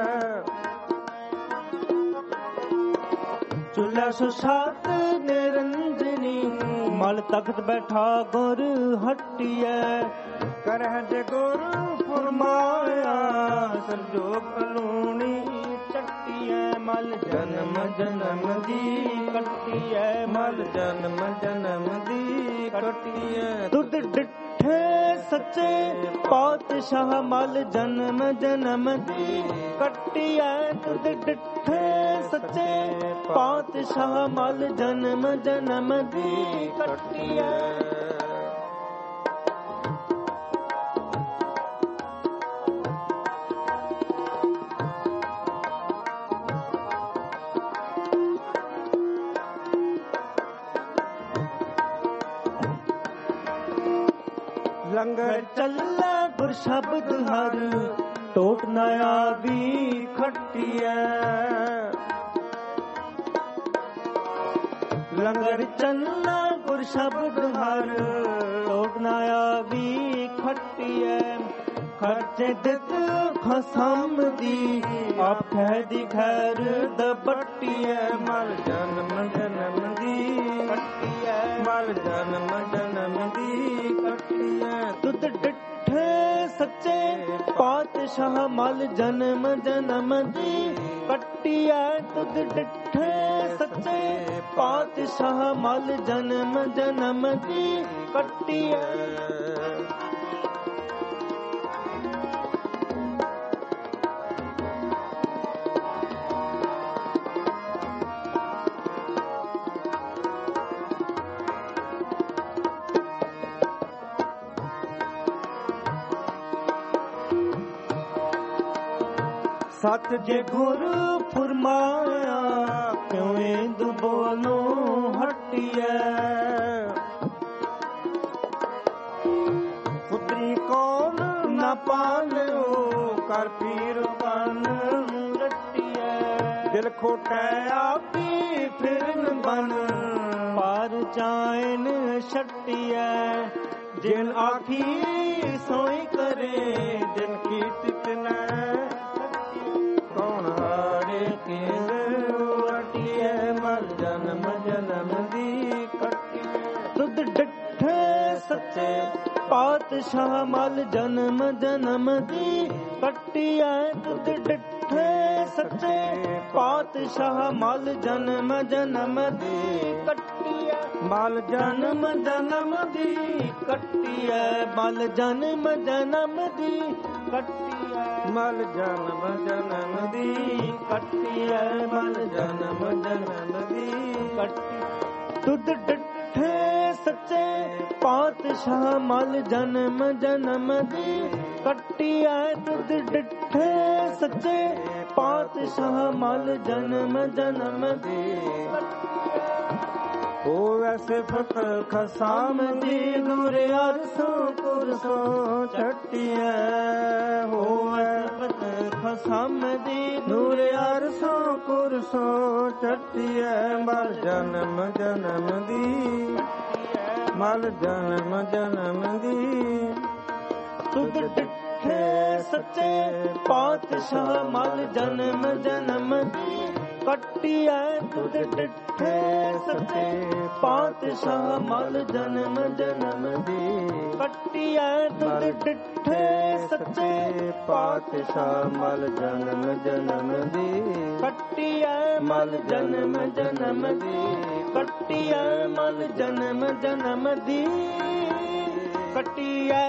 Speaker 1: ਤੁਲੈ ਸੁਸ਼ਾਤ ਨਿਰੰਜਨੀ ਮਲ ਤਖਤ ਬੈਠਾ ਗੁਰ ਹਟੀਐ ਕਰਹਿ ਜੇ ਗੁਰ ਫਰਮਾਇਆ ਸੰਜੋਗ ਅਲੂਣੀ ਚੱਟੀਐ ਮਲ ਜਨਮ ਜਨਮ ਦੀ ਕੱਟੀਐ ਮਲ ਜਨਮ ਜਨਮ ਦੀ ਕੱਟੀਐ ਤੁਧ ਡਿਠੇ ਸੱਚੇ ਪਾਤਸ਼ਾਹ ਮਲ ਜਨਮ ਜਨਮ ਦੀ ਕੱਟੀਐ ਤੁਧ ਡਿਠੇ ਸੱਚੇ ਪਾਤਸ਼ਾਹ ਮਲ ਜਨਮ ਜਨਮ ਦੀ ਕੱਟੀਐ ਲੰਗਰ ਚੱਲਾ ਗੁਰ ਸ਼ਬਦ ਹਰ ਟੋਟ ਨਾ ਆਵੀ ਖੱਟੀਐ ਲੰਗਰ ਚੱਲਾ ਗੁਰ ਸ਼ਬਦ ਹਰ ਟੋਟ ਨਾ ਆਵੀ ਖੱਟੀਐ ਖਰਚੇ ਦਿੱਤ ਖਸਮ ਦੀ ਆਪੈ ਦੀ ਖੈਰ ਦਬਟੀਐ ਮਲ ਜਨਮ ਜਨਮ ਦੀ ਕੱਟੀਐ ਮਲ ਜਨਮ ਜਨਮ ਦੀ ਕੱਟੀਐ ਤੁਧ ਡਿਠੇ ਸੱਚੇ ਪਾਤਸ਼ਾਹ ਮਲ ਜਨਮ ਜਨਮ ਦੀ ਕੱਟੀਐ ਤੁਧ ਡਿਠੇ ਸੱਚੇ ਪਾਤਸ਼ਾਹ ਮਲ ਜਨਮ ਜਨਮ ਦੀ ਕੱਟੀਐ ਸਤ ਜੇ ਗੁਰੂ ਫਰਮਾਇਆ ਕਿਉਂ ਇੰਦ ਬੋਲੋਂ ਹਟਿਐ। ਪੁੱਤਰੀ ਕੌਣ ਨਾ ਪਾਲਿਓ ਕਰ ਪੀਰ ਬਨ ਰਟਿਐ। ਦਿਲ ਖੋਟੈ ਆਪੀ ਫਿਰਨ ਬਨ ਪਾਰ ਚਾਇਨ ਛਟਿਐ। ਜਿਨ ਆਖੀ ਸੋਈ ਕਰੇ ਦਿਨ ਕੀਰਤ ਨੈ। ਕੌਣ ਹਾਰੇ ਕੇਂਦਰ ਵਟਿਐ ਮਲ ਜਨਮ ਜਨਮ ਦੀ ਕਟਿਐ। ਤੁਧ ਡਿਠੇ ਸੱਚੇ ਪਾਤਸ਼ਾਹ ਮਲ ਜਨਮ ਜਨਮ ਦੀ ਕਟਿਐ। ਤੁਧ ਡਿਠੇ ਸੱਚੇ ਪਾਤਸ਼ਾਹ ਮਲ ਜਨਮ ਜਨਮ ਦੀ ਕਟਿਐ। ਮਲ ਜਨਮ ਜਨਮ ਦੀ ਕਟਿਐ। ਮਲ ਜਨਮ ਜਨਮ ਦੀ ਕਟਿਐ। ਮਲ ਜਨਮ ਜਨਮ ਦੀ ਕਟਿਐ। ਮਲ ਜਨਮ ਜਨਮ ਦੀ ਕਟਿਐ। ਤੁਧ ਡਿਠੇ ਸੱਚੇ ਪਾਤਸ਼ਾਹ ਮਲ ਜਨਮ ਜਨਮ ਦੀ ਕਟਿਐ। ਤੁਧ ਡਿਠੇ ਸੱਚੇ ਪਾਤਸ਼ਾਹ ਮਲ ਜਨਮ ਜਨਮ ਦੀ ਕਟਿਐ। ਹੋਵੈ ਸਿਫਤ ਖਸਾਮ ਦੀ ਦੂਰ ਅਰਸੋਂ ਕੁਰਸੋਂ ਛਟਿਐ। ਹੋਵੈ ਸਿਫਤ ਖਸਾਮ ਦੀ ਦੂਰ ਅਰਸੋਂ ਕੁਰਸੋਂ ਛਟਿਐ। ਮਲ ਜਨਮ ਜਨਮ ਦੀ ਮਲ ਜਨਮ ਜਨਮ ਦੀ। ਤੁਧ ਡਿਠੇ ਸੱਚੇ ਪਾਤਸ਼ਾਹ ਮਲ ਜਨਮ ਜਨਮ ਦੀ ਕਟਿਐ। ਤੁਧ ਡਿਠੇ ਸੱਚੇ ਪਾਤਸ਼ਾਹ ਮਲ ਜਨਮ ਜਨਮ ਦੀ ਕਟਿਐ। ਤੁਧ ਡਿਠੇ ਸੱਚੇ ਪਾਤਸ਼ਾਹ ਮਲ ਜਨਮ ਜਨਮ ਦੀ ਕਟਿਐ। ਮਲ ਜਨਮ ਜਨਮ ਦੀ ਕਟਿਐ। ਮਲ ਜਨਮ ਜਨਮ ਦੀ ਕਟਿਐ।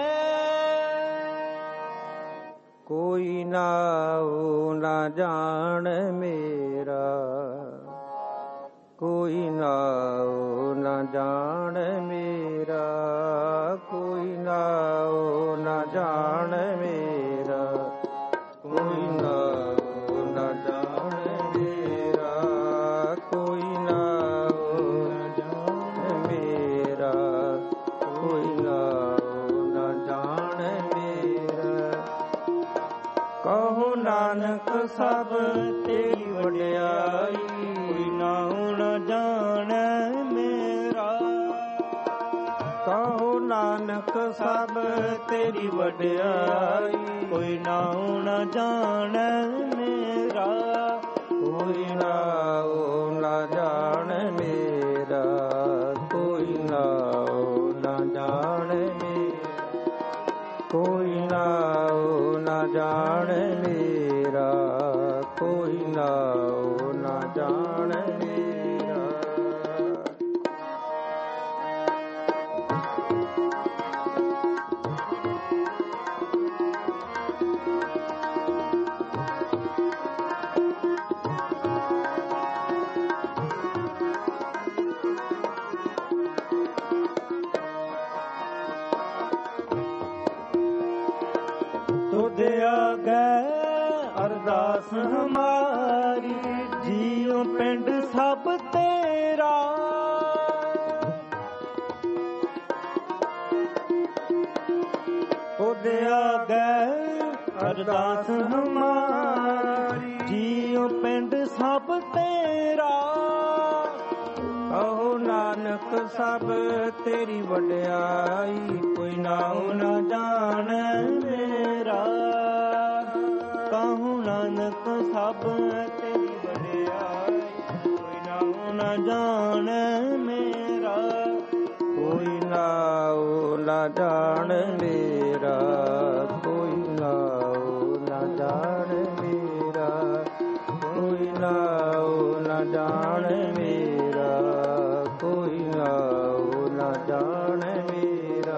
Speaker 1: ਕੋਈ ਨਾਉ ਨਾ ਜਾਣ ਮੇਰਾ। ਕੋਈ ਨਾਉ ਨਾ ਜਾਣ ਮੇਰਾ। ਕੋਈ ਨਾਉ ਨਾ ਜਾਣ ਮੇਰਾ। ਕੋਈ ਨਾਉ ਨਾ ਜਾਣ ਮੇਰਾ। ਕੋਈ ਨਾਉ ਨਾ ਜਾਣ ਮੇਰਾ। ਕੋਈ ਨਾਉ ਨਾ ਜਾਣ ਮੇਰਾ। ਕਹੋ ਨਾਨਕ ਸਭ ਤੇਰੀ ਵਡਿਆਈ ਕੋਈ ਨਾਉ ਨਾ ਜਾਣੈ ਮੇਰਾ। ਕਹੋ ਨਾਨਕ ਸਭ ਤੇਰੀ ਵਡਿਆਈ ਕੋਈ ਨਾਉ ਨਾ ਜਾਣੈ ਮੇਰਾ। ਕੋਈ ਨਾਉ ਨਾ ਜਾਣ ਮੇਰਾ। ਕੋਈ ਨਾਉ ਨਾ ਜਾਣ ਮੇਰਾ। ਕੋਈ ਨਾਉ ਨਾ ਜਾਣ ਮੇਰਾ। ਕੋਈ ਨਾਉ ਨਾ ਜਾਣ ਮੇਰਾ। ਤੁਧ ਆਗੈ ਅਰਦਾਸ ਹਮਾਰੀ ਜੀਉ ਪਿੰਡ ਸਭ ਤੇਰਾ। ਤੁਧ ਆਗੈ ਅਰਦਾਸ ਹਮਾਰੀ ਜੀਉ ਪਿੰਡ ਸਭ ਤੇਰਾ। ਕਹੋ ਨਾਨਕ ਸਭ ਤੇਰੀ ਵਡਿਆਈ ਕੋਈ ਨਾਉ ਨਾ ਜਾਣੈ ਮੇਰਾ। ਕਹੋ ਨਾਨਕ ਸਭ ਤੇਰੀ ਵਡਿਆਈ ਕੋਈ ਨਾਉ ਨਾ ਜਾਣੈ ਮੇਰਾ। ਕੋਈ ਨਾਉ ਨਾ ਜਾਣ ਮੇਰਾ। ਕੋਈ ਨਾਉ ਨਾ ਜਾਣ ਮੇਰਾ। ਕੋਈ ਨਾਉ ਨਾ ਜਾਣ ਮੇਰਾ। ਕੋਈ ਨਾਉ ਨਾ ਜਾਣ ਮੇਰਾ।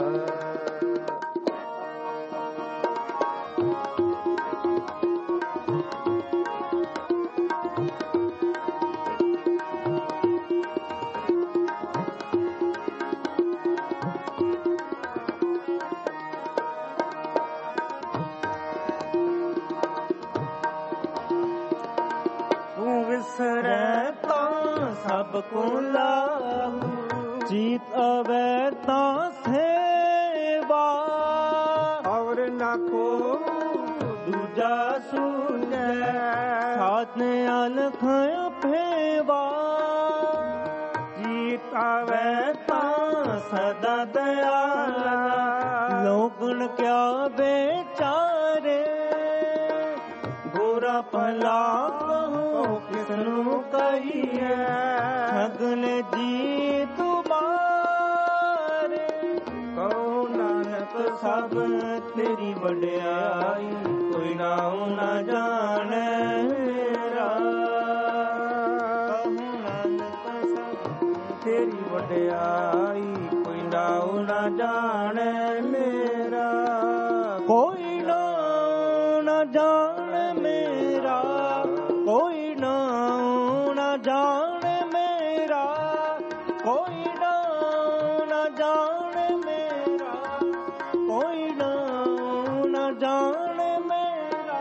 Speaker 1: ਸਭ ਕੋ ਲਾਗੂ। ਚੀਤ ਅਵੈ ਤਾਂ ਸੇਵਾ ਔਰ ਨਾ ਕੋ ਦੂਜਾ ਸੂਝੈ। ਸਾਧ ਨੇ ਅਲਖ ਫੇਵਾ ਜੀਤ ਆਵੈ ਤਾਂ ਸਦਾ ਦਇਆਲਾ। ਲੋਗਣ ਕਿਆ ਬੇਚਾਰੇ ਬੁਰਾ ਭਲਾ ਕਹੋ ਕਿਸਨੂੰ ਕਹੀਐ। ਸਗਲ ਜੀ ਤੁਮਾਰੇ ਕਹੋ ਨਾਨਕ ਸਭ ਤੇਰੀ ਵਡਿਆਈ। ਕੋਈ ਨਾਉ ਨਾ ਜਾਣੈ ਮੇਰਾ ਕਹੋ ਨਾਨਕ ਸਭ ਤੇਰੀ ਵਡਿਆਈ। ਕੋਈ ਨਾਉ ਨਾ ਜਾਣੈ ਮੇਰਾ। ਕੋਈ ਨਾਉ ਨਾ ਜਾਣੈ ਮੇਰਾ ਕੋਈ ਨਾਉ ਨਾ ਜਾਣੈ ਮੇਰਾ। ਕੋਈ ਨਾਉ ਨਾ ਜਾਣੈ ਮੇਰਾ ਕੋਈ ਨਾਉ ਨਾ ਜਾਣੈ ਮੇਰਾ।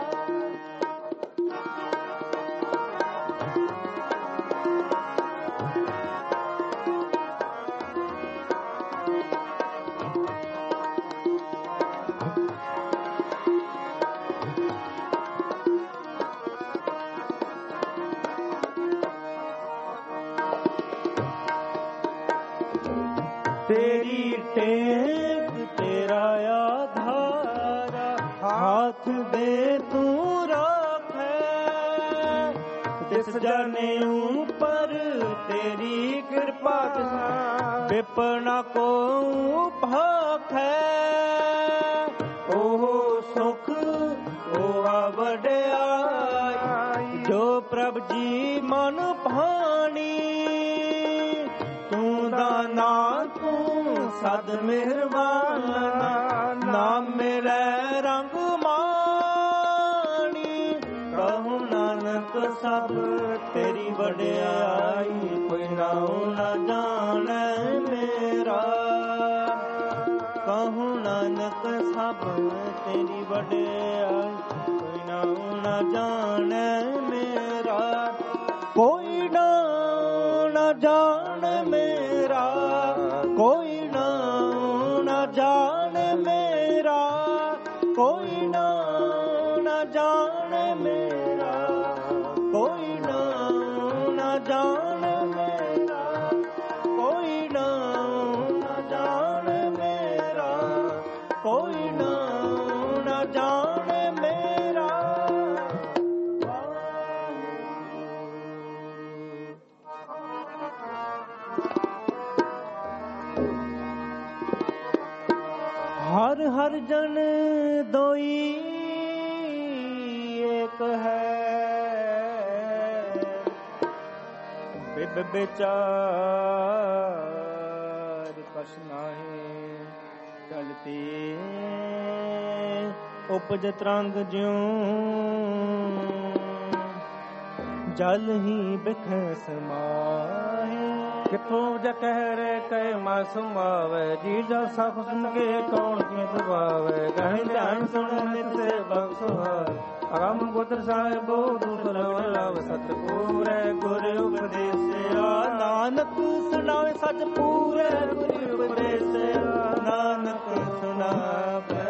Speaker 1: ਤੇਰੀ ਟੇਕ ਤੇਰਾ ਆਧਾਰਾ। ਹਾਥ ਦੇ ਤੂੰ ਰਾਖੈ ਤਿਸ ਜਾਣੇ ਉਪਰ ਤੇਰੀ ਕਿਰਪਾ। ਵਿਪਨਾ ਕੋ ਭਾਖੈ ਉਹ ਸੁਖ ਉਹ ਵਡਿਆਈ। ਜੋ ਪ੍ਰਭ ਜੀ ਮਨ ਭਾਣੀ ਤੂੰ ਦਾਨਾ ਤੂੰ ਸਦ ਮਿਹਰਬਾਨਾ। ਨਾਮ ਮਿਲੈ ਰੰਗ ਮਾਣੀ ਕਹੋ ਨਾਨਕ ਸਭ ਤੇਰੀ ਵਡਿਆਈ। ਕੋਈ ਨਾਉ ਨਾ ਜਾਣੈ ਮੇਰਾ ਕਹੋ ਨਾਨਕ ਸਭ ਤੇਰੀ ਵਡਿਆਈ। ਕੋਈ ਨਾਉ ਨਾ ਜਾਣੈ ਮੇਰਾ। ਕੋਈ ਨਾਉ ਨਾ ਜਾਣੈ ਮੇਰਾ ਕੋਈ ਨਾਉ ਨਾ ਜਾਣੈ ਮੇਰਾ। ਕੋਈ ਨਾਉ ਨਾ ਜਾਣੈ ਮੇਰਾ ਕੋਈ ਨਾਉ ਨਾ ਜਾਣੈ ਮੇਰਾ। ਕੋਈ ਨਾਉ ਨਾ ਜਾਣੈ ਮੇਰਾ ਕੋਈ ਨਾਉ ਨਾ ਜਾਣੈ ਮੇਰਾ। ਹਰ ਹਰ ਜਨ ਦੋਈ ਏਕ ਹੈ। ਬਿਬ ਵਿਚਾਰ ਕਛ ਨਾਹੀ ਚਲਤੀ। ਉਪਜ ਤਰੰਗ ਜਿਉ ਜਲ ਹੀ ਬਿਖ ਸਮਾਹੇ। ਕਿਥੋਂ ਜ ਕਹਿ ਰੇ ਕਹਿ ਮਾਸ ਮਾਵੇ। ਜੀ ਜਲ ਸਖ ਸੁਨ ਕੇ ਕੌਣ ਕੀ ਦਬਾਵੇ। ਕਹਿ ਧਿਆਨ ਸੁਣ ਨਿਤ ਸੇ ਬਖਸ਼ੁਹਾਰ। ਅਗਮ ਗੋਤਰ ਸਾਹਿਬੋ ਦੁਸਲਵ ਲਵ ਸਤਪੂਰੈ। ਗੁਰ ਉਪਦੇਸਿਆ ਨਾਨਕ ਸੁਣਾਵੇ ਸਚ ਪੂਰੈ। ਗੁਰ ਉਪਦੇਸਿਆ ਨਾਨਕ ਸੁਣਾਵੇ।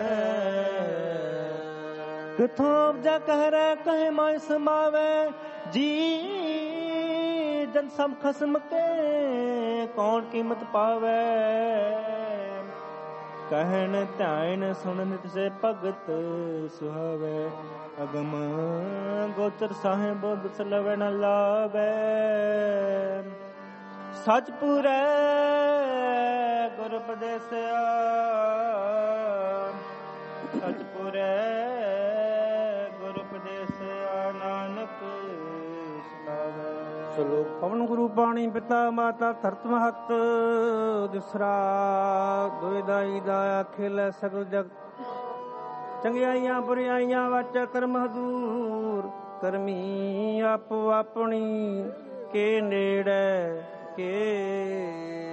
Speaker 1: ਕਿਥੋਂ ਜ ਕਹਿ ਰੇ ਕਹਿ ਮਾਸ ਮਾਵੇ। ਜੀ ਜਨ ਸਭ ਖਸਮ ਕੇ ਕੌਣ ਕੀਮਤ ਪਾਵੇ। ਕਹਿਣ ਧਿਆਨ ਸੁਣ ਨਿਤ ਸੇ ਭਗਤ ਸੁਹਾਵੇ। ਅਗਮ ਗੋਚਰ ਸਾਹਿਬ ਦੁਸਲਵ ਨ ਲਾਵੇ। ਸਚ ਪੂਰੈ ਗੁਰ ਉਪਦੇਸਿਆ ਸਚ ਪੂਰੈ ਗੁਰ ਉਪਦੇਸਿਆ ਨਾਨਕ ਸਲੋਕ। ਪਵਨ ਗੁਰੂ ਬਾਣੀ ਪਿਤਾ ਮਾਤਾ ਧਰਤ ਮਹਤ। ਦੂਸਰਾ ਦੁਇਦਾਈ ਦਾ ਅਖਿਲ ਸਗਲ ਜਗ। ਚੰਗਿਆਈਆਂ ਬੁਰਿਆਈਆਂ ਵਾਚਾ ਕਰਮ ਹਦੂਰ। ਕਰਮੀ ਆਪੋ ਆਪਣੀ ਕੇ ਨੇੜੇ ਕੇ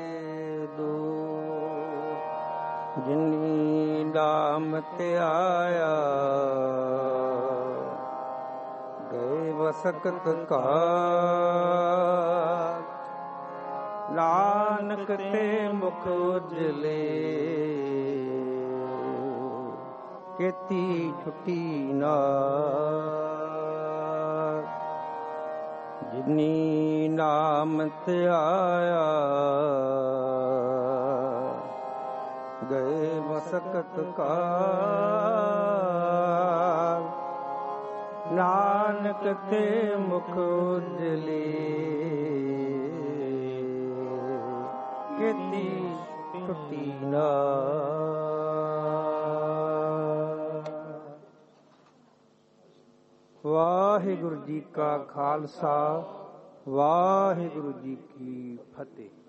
Speaker 1: ਦੂਰ। ਜਿਨੀ ਨਾਮ ਤੇ ਆਇਆ ਗਏ ਵਸਕਤ ਕਾ। ਨਾਨਕ ਤੇ ਮੁਖ ਉਜਲੇ ਕੀਤੀ ਛੁੱਟੀ ਨਾ ਜਿਨੀ ਨਾਮ ਧਿਆਇਆ ਗਏ ਮਸਕਤ ਕਾਲ ਨਾਨਕ ਤੇ ਮੁਖ ਉਜਲੇ ਕੀਤੀ ਛੁੱਟੀ ਨਾ। ਵਾਹਿਗੁਰੂ ਜੀ ਕਾ ਖਾਲਸਾ ਵਾਹਿਗੁਰੂ ਜੀ ਕੀ ਫਤਿਹ।